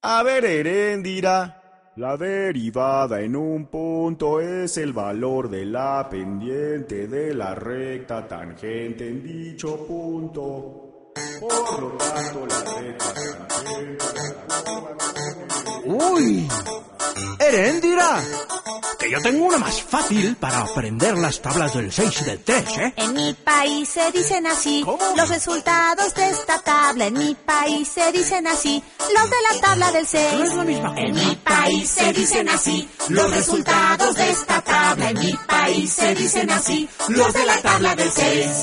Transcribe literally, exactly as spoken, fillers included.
A ver, Heréndira, la derivada en un punto es el valor de la pendiente de la recta tangente en dicho punto. Por lo tanto, la recta tangente... ¡Uy! ¡Heréndira! Que yo tengo una más fácil para aprender las tablas del seis y del tres, ¿eh? En mi país se dicen así. ¿Cómo? Los resultados de esta tabla. En mi país se dicen así. Los de la tabla del seis. No es la misma cosa. En mi país se dicen así. Los resultados de esta tabla. En mi país se dicen así. Los de la tabla del seis.